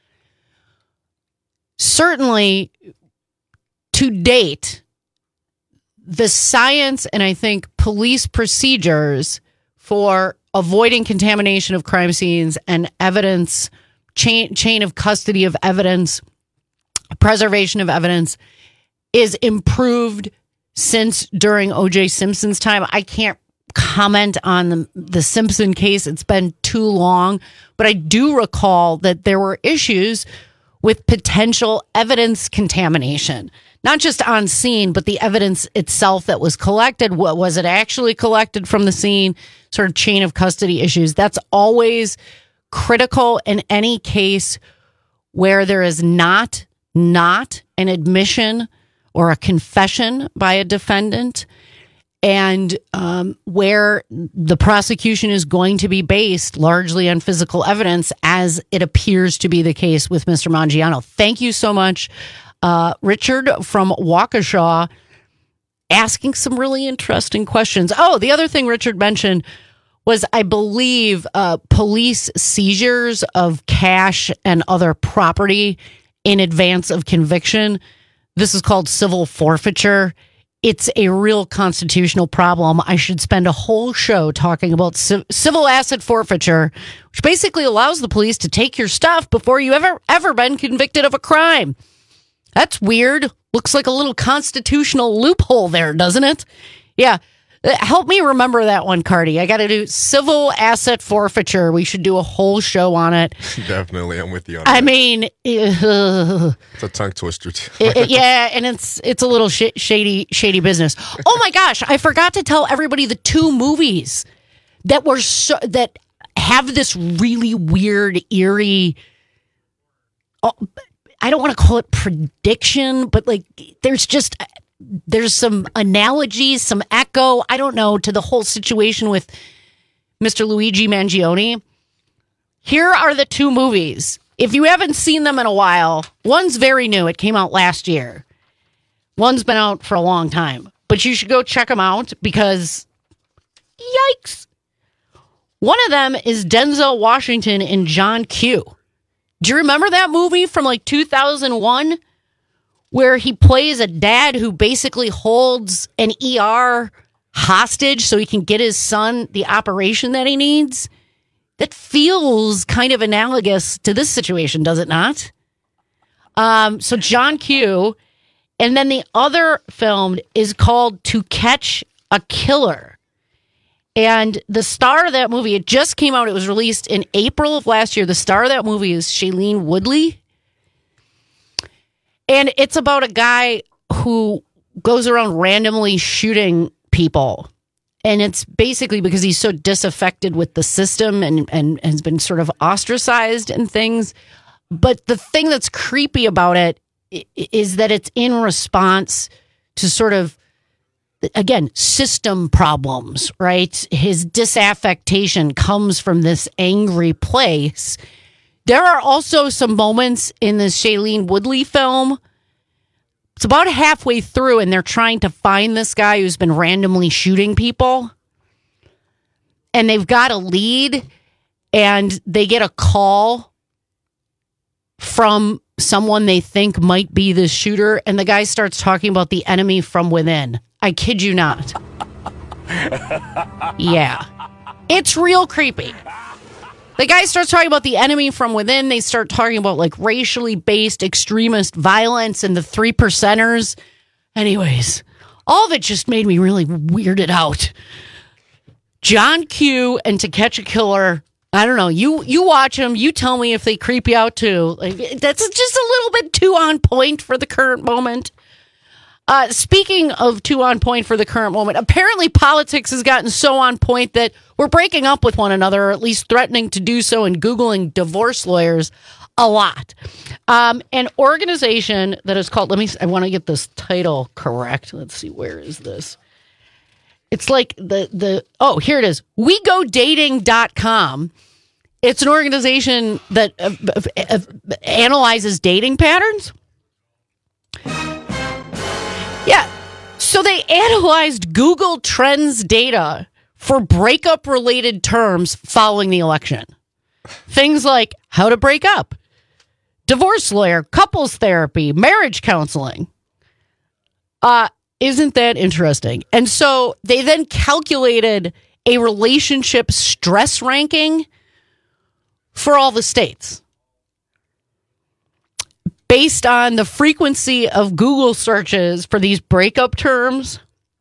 Certainly, to date, the science and I think police procedures for avoiding contamination of crime scenes and evidence, chain of custody of evidence, preservation of evidence is improved since during O.J. Simpson's time. I can't comment on the Simpson case. It's been too long, but I do recall that there were issues with potential evidence contamination. not just on scene, but the evidence itself that was collected. What was it actually collected from the scene? Sort of chain of custody issues. That's always critical in any case where there is not an admission or a confession by a defendant, and where the prosecution is going to be based largely on physical evidence, as it appears to be the case with Mr. Mangiano. Thank you so much, Richard from Waukesha, asking some really interesting questions. Oh, the other thing Richard mentioned was, I believe, police seizures of cash and other property in advance of conviction. This is called civil forfeiture. It's a real constitutional problem. I should spend a whole show talking about civil asset forfeiture, which basically allows the police to take your stuff before you ever been convicted of a crime. That's weird. Looks like a little constitutional loophole there, doesn't it? Yeah. Help me remember that one, Cardi. I got to do civil asset forfeiture. We should do a whole show on it. Definitely, I'm with you on I that. mean, It's a tongue twister, too. yeah, and it's a little shady business. Oh my gosh, I forgot to tell everybody the two movies that that have this really weird, eerie. I don't want to call it prediction, but like there's some analogies, some echo, I don't know, to the whole situation with Mr. Luigi Mangione. Here are the two movies. If you haven't seen them in a while, one's very new. It came out last year. One's been out for a long time. But you should go check them out because, yikes. One of them is Denzel Washington and John Q. Do you remember that movie from like 2001? Where he plays a dad who basically holds an ER hostage so he can get his son the operation that he needs? That feels kind of analogous to this situation, does it not? So John Q. And then the other film is called To Catch a Killer. And the star of that movie, it just came out. It was released in April of last year. The star of that movie is Shailene Woodley. And it's about a guy who goes around randomly shooting people. And it's basically because he's so disaffected with the system and has been sort of ostracized and things. But the thing that's creepy about it is that it's in response to sort of, again, system problems, right? His disaffection comes from this angry place. There are also some moments in this Shailene Woodley film. It's about halfway through, and they're trying to find this guy who's been randomly shooting people. And they've got a lead, and they get a call from someone they think might be the shooter, and the guy starts talking about the enemy from within. I kid you not. Yeah. It's real creepy. The guy starts talking about the enemy from within. They start talking about like racially based extremist violence and the 3%ers. Anyways, all of it just made me really weirded out. John Q and To Catch a Killer. I don't know. You watch them. You tell me if they creep you out too. Like, that's just a little bit too on point for the current moment. Speaking of too on point for the current moment, apparently politics has gotten so on point that we're breaking up with one another, or at least threatening to do so, and Googling divorce lawyers a lot. An organization that is called, I want to get this title correct. Let's see, where is this? It's like here it is. WeGoDating.com. It's an organization that analyzes dating patterns. Yeah. So they analyzed Google Trends data for breakup-related terms following the election. Things like how to break up, divorce lawyer, couples therapy, marriage counseling. Isn't that interesting? And so they then calculated a relationship stress ranking for all the states based on the frequency of Google searches for these breakup terms,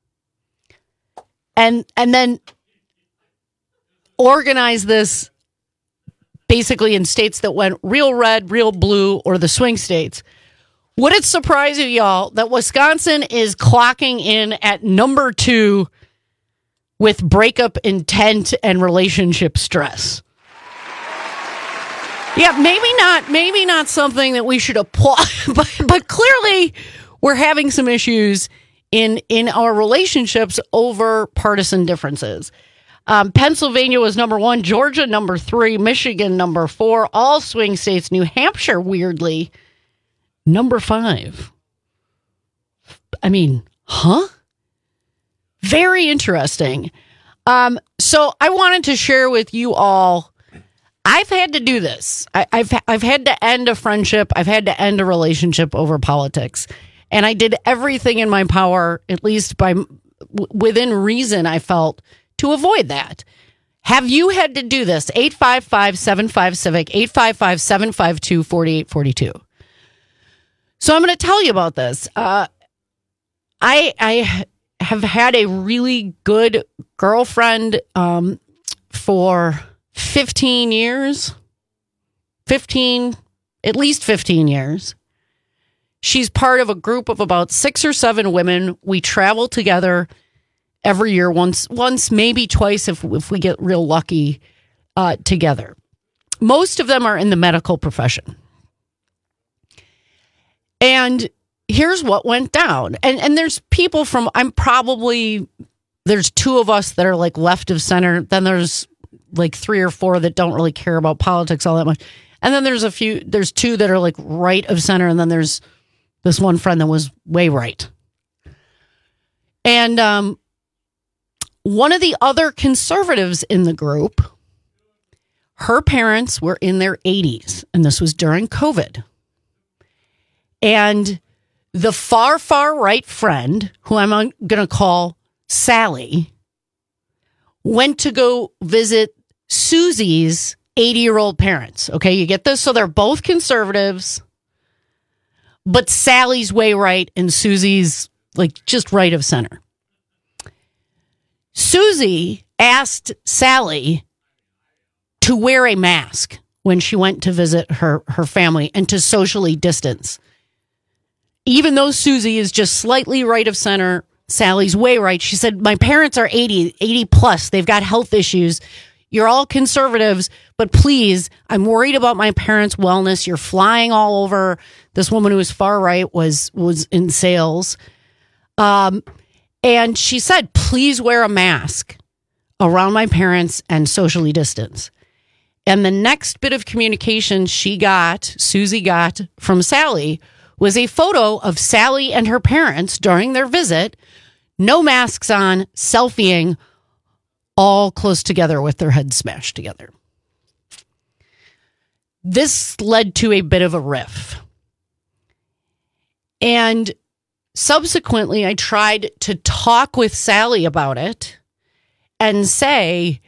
and then organize this basically in states that went real red, real blue, or the swing states. Would it surprise you, y'all, that Wisconsin is clocking in at number 2 with breakup intent and relationship stress? Yeah, maybe not something that we should applaud, but clearly we're having some issues in our relationships over partisan differences. Pennsylvania was number 1, Georgia number 3, Michigan number 4, all swing states. New Hampshire, weirdly, number 5. I mean, huh? Very interesting. So I wanted to share with you all. I've had to do this. I've had to end a friendship. I've had to end a relationship over politics, and I did everything in my power, at least within reason, I felt, to avoid that. Have you had to do this? 855-75-CIVIC, 855-752-4842. So I'm going to tell you about this. I have had a really good girlfriend for 15 years. At least 15 years. She's part of a group of about 6 or 7 women. We travel together every year, once, maybe twice if we get real lucky together. Most of them are in the medical profession. And here's what went down. And there's people there's 2 of us that are like left of center. Then there's like 3 or 4 that don't really care about politics all that much. And then there's 2 that are like right of center. And then there's this one friend that was way right. And one of the other conservatives in the group, her parents were in their 80s, and this was during COVID. And the far, far right friend, who I'm going to call Sally, went to go visit Susie's 80-year-old parents. Okay, you get this? So they're both conservatives, but Sally's way right and Susie's like just right of center. Susie asked Sally to wear a mask when she went to visit her family and to socially distance. Even though Susie is just slightly right of center, Sally's way right. She said, my parents are 80 plus. They've got health issues. You're all conservatives, but please, I'm worried about my parents' wellness. You're flying all over. This woman who was far right was in sales. And she said, please wear a mask around my parents and socially distance. And the next bit of communication Susie got from Sally, was a photo of Sally and her parents during their visit, no masks on, selfieing, all close together with their heads smashed together. This led to a bit of a riff. And subsequently, I tried to talk with Sally about it and say,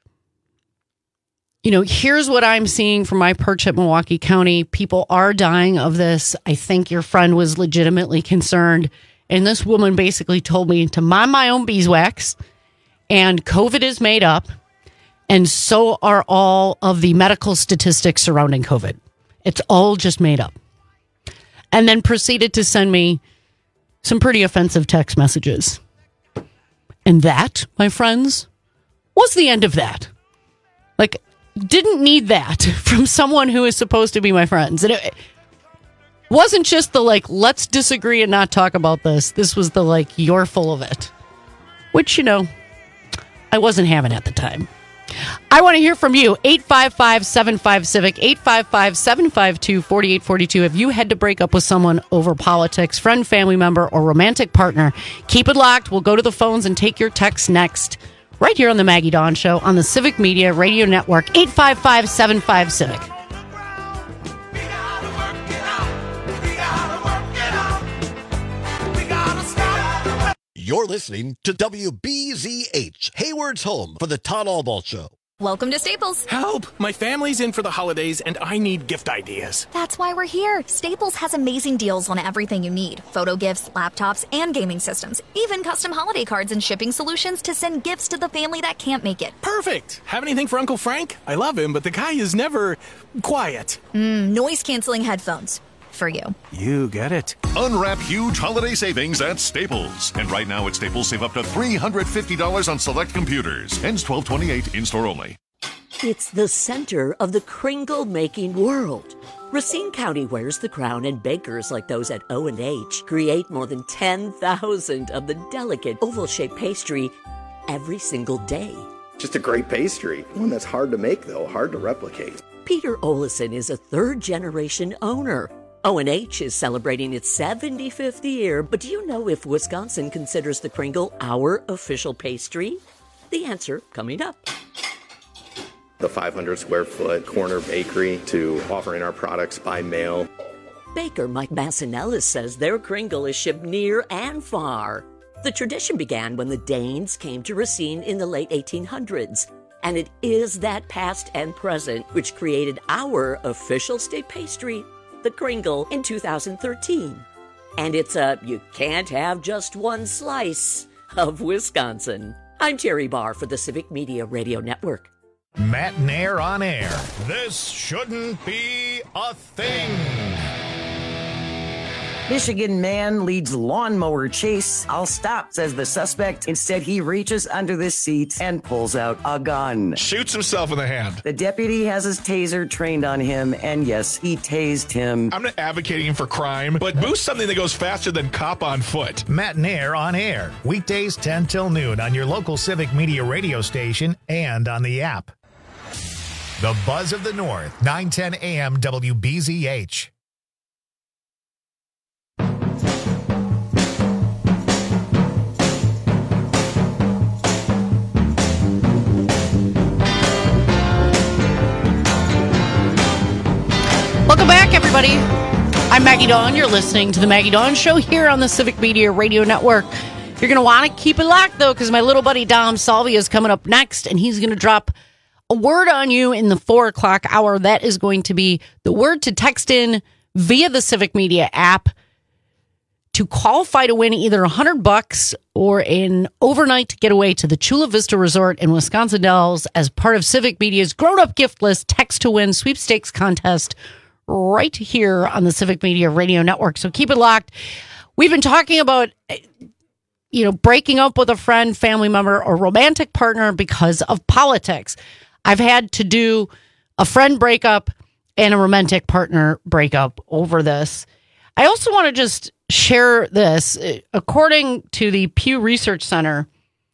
here's what I'm seeing from my perch at Milwaukee County. People are dying of this. I think your friend was legitimately concerned. And this woman basically told me to mind my own beeswax. And COVID is made up. And so are all of the medical statistics surrounding COVID. It's all just made up. And then proceeded to send me some pretty offensive text messages. And that, my friends, was the end of that. Like, didn't need that from someone who is supposed to be my friends. And it wasn't just the, let's disagree and not talk about this. This was the, you're full of it. Which, I wasn't having at the time. I want to hear from you. 855-75-CIVIC, 855-752-4842. If you had to break up with someone over politics, friend, family member, or romantic partner, keep it locked. We'll go to the phones and take your texts next. Right here on the Maggie Dawn Show on the Civic Media Radio Network, 855-75-CIVIC. You're listening to WBZH, Hayward's home for the Todd Albaugh Show. Welcome to Staples. Help! My family's in for the holidays and I need gift ideas. That's why we're here. Staples has amazing deals on everything you need. Photo gifts, laptops, and gaming systems. Even custom holiday cards and shipping solutions to send gifts to the family that can't make it. Perfect! Have anything for Uncle Frank? I love him, but the guy is never quiet. Noise-canceling headphones. for you. You get it. Unwrap huge holiday savings at Staples. And right now at Staples, save up to $350 on select computers. Ends 12/28, in-store only. It's the center of the Kringle-making world. Racine County wears the crown, and bakers like those at O&H create more than 10,000 of the delicate oval-shaped pastry every single day. Just a great pastry. One that's hard to make, though, hard to replicate. Peter Olison is a third-generation owner. O&H is celebrating its 75th year, but do you know if Wisconsin considers the Kringle our official pastry? The answer coming up. The 500 square foot corner bakery to offering our products by mail. Baker Mike Massinellis says their Kringle is shipped near and far. The tradition began when the Danes came to Racine in the late 1800s, and it is that past and present which created our official state pastry, the Kringle, in 2013. And it's a you can't have just one slice of Wisconsin. I'm Terry Barr for the Civic Media Radio Network. Matt Nair on air. This shouldn't be a thing. Michigan man leads lawnmower chase. I'll stop, says the suspect. Instead, he reaches under the seat and pulls out a gun. Shoots himself in the hand. The deputy has his taser trained on him, and yes, he tased him. I'm not advocating for crime, but boost something that goes faster than cop on foot. Matt Nair on air. Weekdays 10 till noon on your local Civic Media radio station and on the app. The Buzz of the North, 910 AM WBZH. Welcome back, everybody. I'm Maggie Dawn. You're listening to the Maggie Dawn Show here on the Civic Media Radio Network. You're going to want to keep it locked, though, because my little buddy Dom Salvia is coming up next, and he's going to drop a word on you in the 4 o'clock hour. That is going to be the word to text in via the Civic Media app to qualify to win either $100 or an overnight getaway to the Chula Vista Resort in Wisconsin Dells as part of Civic Media's grown-up gift list text to win sweepstakes contest right here on the Civic Media Radio Network. So keep it locked. We've been talking about, breaking up with a friend, family member, or romantic partner because of politics. I've had to do a friend breakup and a romantic partner breakup over this. I also want to just share this. According to the Pew Research Center,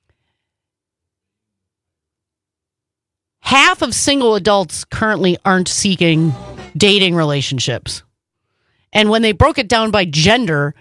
half of single adults currently aren't seeking dating relationships. And when they broke it down by gender,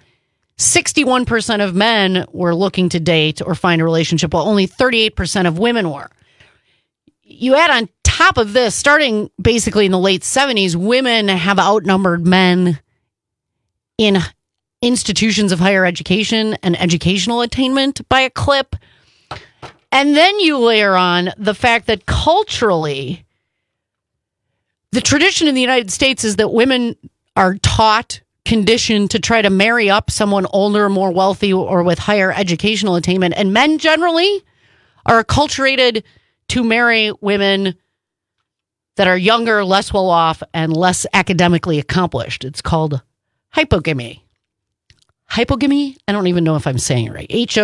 61% of men were looking to date or find a relationship, while only 38% of women were. You add on top of this, starting basically in the late 70s, women have outnumbered men in institutions of higher education and educational attainment by a clip. And then you layer on the fact that culturally, the tradition in the United States is that women are taught, conditioned to try to marry up someone older, more wealthy, or with higher educational attainment. And men generally are acculturated to marry women that are younger, less well off, and less academically accomplished. It's called hypogamy. Hypogamy? I don't even know if I'm saying it right.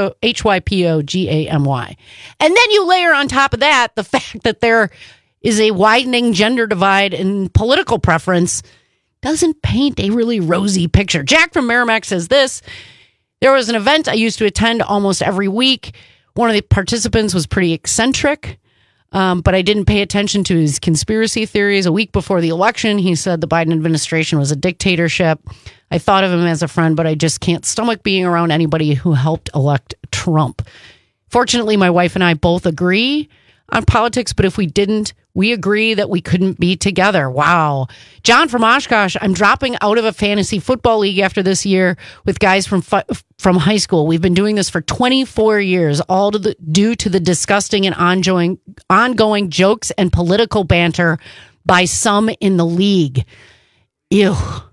Hypogamy. And then you layer on top of that the fact that there is a widening gender divide in political preference doesn't paint a really rosy picture. Jack from Merrimack says this: there was an event I used to attend almost every week. One of the participants was pretty eccentric, but I didn't pay attention to his conspiracy theories. A week before the election, he said the Biden administration was a dictatorship. I thought of him as a friend, but I just can't stomach being around anybody who helped elect Trump. Fortunately, my wife and I both agree on politics, but if we didn't, we agree that we couldn't be together. Wow. John from Oshkosh, I'm dropping out of a fantasy football league after this year with guys from high school. We've been doing this for 24 years, all due to the disgusting and ongoing jokes and political banter by some in the league. Ew.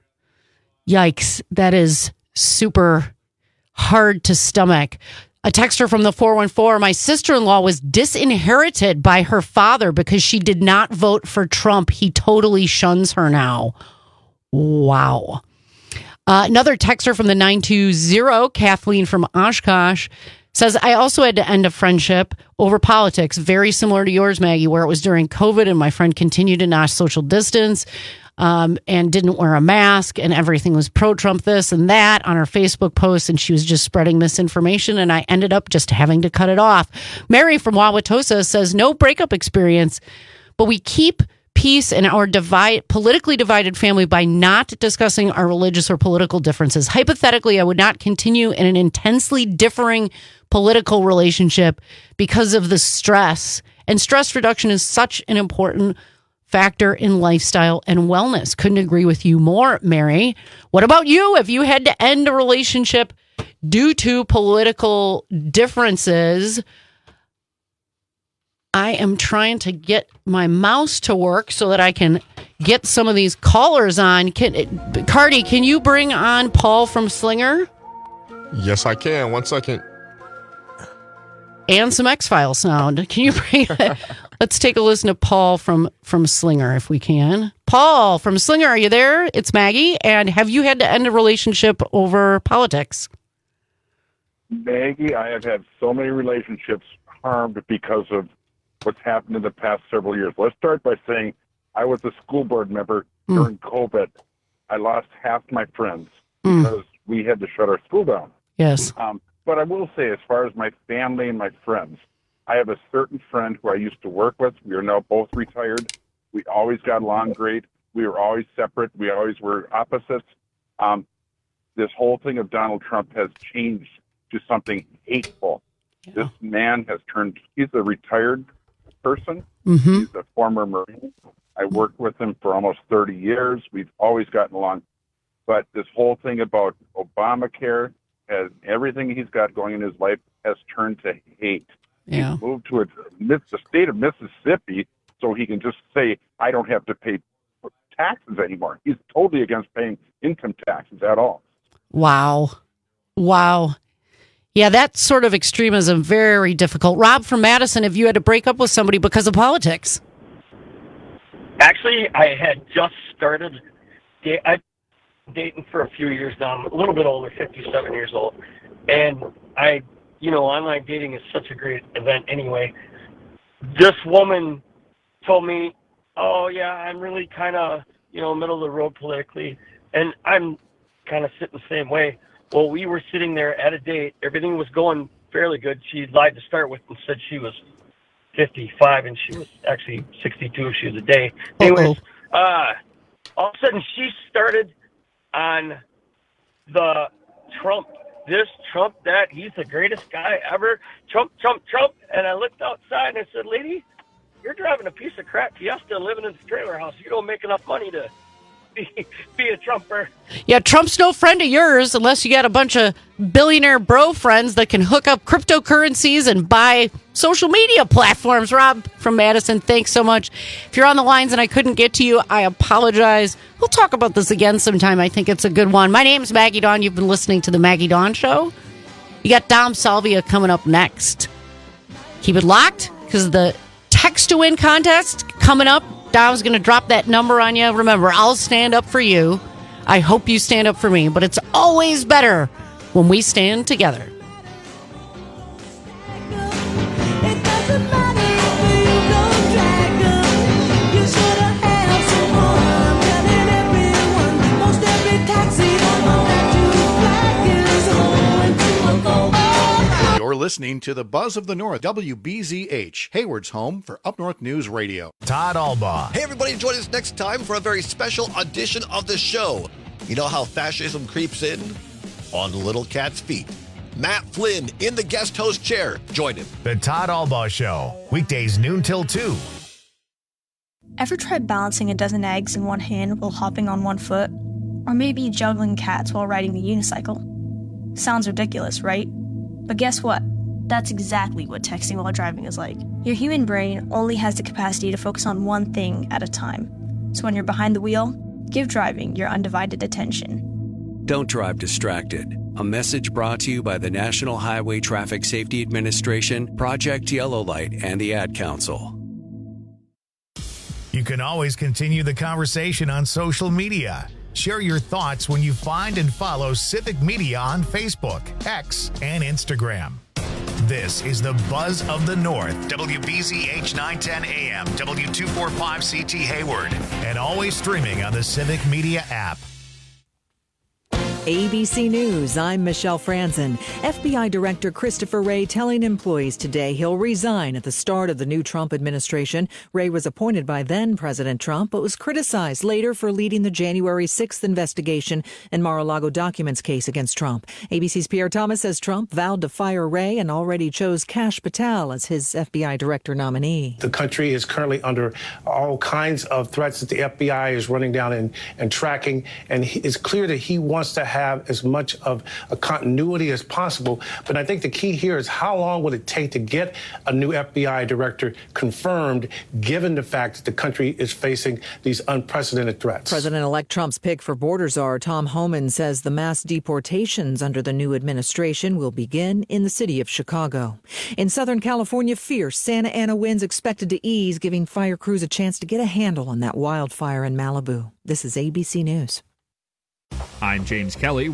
Yikes. That is super hard to stomach. A texter from the 414, my sister-in-law was disinherited by her father because she did not vote for Trump. He totally shuns her now. Wow. Another texter from the 920, Kathleen from Oshkosh, says, I also had to end a friendship over politics, very similar to yours, Maggie, where it was during COVID and my friend continued to not social distance and didn't wear a mask and everything was pro-Trump this and that on her Facebook post, and she was just spreading misinformation, and I ended up just having to cut it off. Mary from Wauwatosa says, no breakup experience, but we keep peace in our politically divided family by not discussing our religious or political differences. Hypothetically, I would not continue in an intensely differing political relationship because of the stress. And stress reduction is such an important factor in lifestyle and wellness. Couldn't agree with you more, Mary. What about you? Have you had to end a relationship due to political differences? I am trying to get my mouse to work so that I can get some of these callers on. Cardi, can you bring on Paul from Slinger? Yes, I can. 1 second. And some X-Files sound. Can you bring it? Let's take a listen to Paul from Slinger if we can. Paul from Slinger, are you there? It's Maggie. And have you had to end a relationship over politics? Maggie, I have had so many relationships harmed because of what's happened in the past several years. Let's start by saying I was a school board member during COVID. I lost half my friends because we had to shut our school down. Yes. But I will say, as far as my family and my friends, I have a certain friend who I used to work with. We are now both retired. We always got along great. We were always separate. We always were opposites. This whole thing of Donald Trump has changed to something hateful. Yeah. This man has turned, he's a retired person. Mm-hmm. He's a former Marine. I worked with him for almost 30 years. We've always gotten along. But this whole thing about Obamacare, has everything he's got going in his life has turned to hate. Yeah. He's moved to the state of Mississippi so he can just say, I don't have to pay taxes anymore. He's totally against paying income taxes at all. Wow. Yeah, that sort of extremism, very difficult. Rob from Madison, have you had to break up with somebody because of politics? Actually, I had just started. I've been dating for a few years now. I'm a little bit older, 57 years old. And online dating is such a great event anyway. This woman told me, oh, yeah, I'm really kind of, middle of the road politically. And I'm kind of sitting the same way. Well, we were sitting there at a date. Everything was going fairly good. She lied to start with and said she was 55, and she was actually 62. She was a day. Anyways, all of a sudden she started on the Trump this, Trump that, he's the greatest guy ever, Trump. And I looked outside and I said, lady, you're driving a piece of crap Fiesta living in the trailer house. You don't make enough money to be a Trumper. Yeah, Trump's no friend of yours unless you got a bunch of billionaire bro friends that can hook up cryptocurrencies and buy social media platforms. Rob from Madison, thanks so much. If you're on the lines and I couldn't get to you, I apologize. We'll talk about this again sometime. I think it's a good one. My name's Maggie Dawn. You've been listening to The Maggie Dawn Show. You got Dom Salvia coming up next. Keep it locked because the text to win contest coming up. Dom's going to drop that number on you. Remember, I'll stand up for you. I hope you stand up for me, but it's always better when we stand together. You're listening to the Buzz of the North, WBZH, Hayward's home for Up North News Radio. Todd Albaugh. Hey, everybody, join us next time for a very special edition of the show. You know how fascism creeps in? On the little cat's feet. Matt Flynn in the guest host chair. Join him. The Todd Albaugh Show, weekdays noon till 2. Ever tried balancing a dozen eggs in one hand while hopping on one foot? Or maybe juggling cats while riding a unicycle? Sounds ridiculous, right? But guess what? That's exactly what texting while driving is like. Your human brain only has the capacity to focus on one thing at a time. So when you're behind the wheel, give driving your undivided attention. Don't drive distracted. A message brought to you by the National Highway Traffic Safety Administration, Project Yellow Light, and the Ad Council. You can always continue the conversation on social media. Share your thoughts when you find and follow Civic Media on Facebook, X, and Instagram. This is the Buzz of the North, WBZH 910 AM, W245CT Hayward, and always streaming on the Civic Media app. ABC News, I'm Michelle Franzen. FBI Director Christopher Wray telling employees today he'll resign at the start of the new Trump administration. Wray was appointed by then President Trump, but was criticized later for leading the January 6th investigation and Mar-a-Lago documents case against Trump. ABC's Pierre Thomas says Trump vowed to fire Wray and already chose Kash Patel as his FBI Director nominee. The country is currently under all kinds of threats that the FBI is running down and tracking, and it's clear that he wants to have as much of a continuity as possible. But I think the key here is how long would it take to get a new FBI director confirmed, given the fact that the country is facing these unprecedented threats. President-elect Trump's pick for border czar Tom Homan says the mass deportations under the new administration will begin in the city of Chicago. In Southern California, fierce Santa Ana winds expected to ease, giving fire crews a chance to get a handle on that wildfire in Malibu. This is ABC News. I'm James Kelly.